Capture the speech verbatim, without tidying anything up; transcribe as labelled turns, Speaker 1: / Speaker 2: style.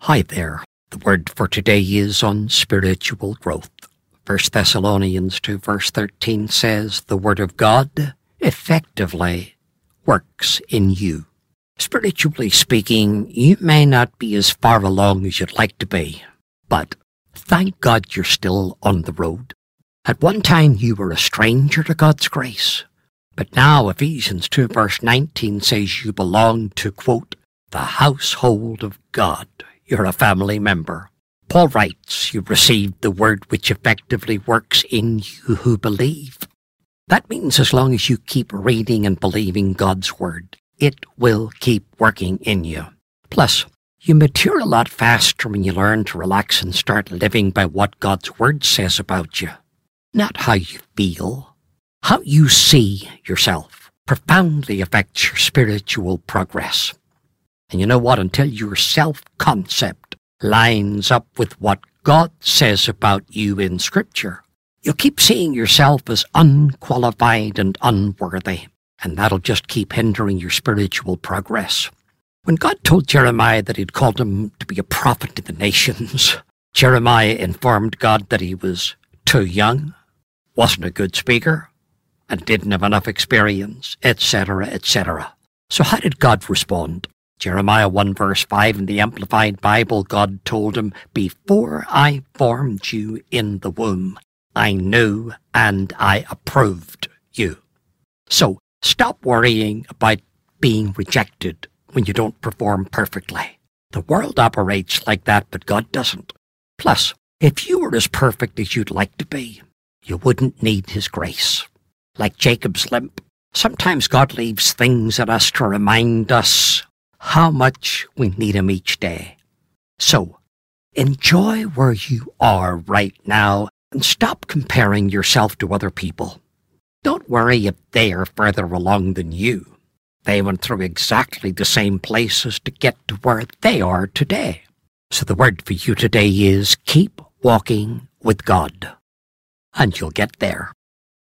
Speaker 1: Hi there. The word for today is on spiritual growth. First Thessalonians two verse thirteen says, the word of God effectively works in you. Spiritually speaking, you may not be as far along as you'd like to be, but thank God you're still on the road. At one time you were a stranger to God's grace, but now Ephesians two verse nineteen says you belong to, quote, the household of God. You're a family member. Paul writes, you received the word which effectively works in you who believe. That means as long as you keep reading and believing God's word, it will keep working in you. Plus, you mature a lot faster when you learn to relax and start living by what God's word says about you. Not how you feel. How you see yourself profoundly affects your spiritual progress. And you know what? Until your self-concept lines up with what God says about you in Scripture, you'll keep seeing yourself as unqualified and unworthy, and that'll just keep hindering your spiritual progress. When God told Jeremiah that he'd called him to be a prophet to the nations, Jeremiah informed God that he was too young, wasn't a good speaker, and didn't have enough experience, et cetera, et cetera. So how did God respond? Jeremiah one verse five in the Amplified Bible, God told him, before I formed you in the womb, I knew and I approved you. So stop worrying about being rejected when you don't perform perfectly. The world operates like that, but God doesn't. Plus, if you were as perfect as you'd like to be, you wouldn't need His grace. Like Jacob's limp, sometimes God leaves things in us to remind us how much we need Him each day. So, enjoy where you are right now and stop comparing yourself to other people. Don't worry if they are further along than you. They went through exactly the same places to get to where they are today. So the word for you today is keep walking with God, and you'll get there.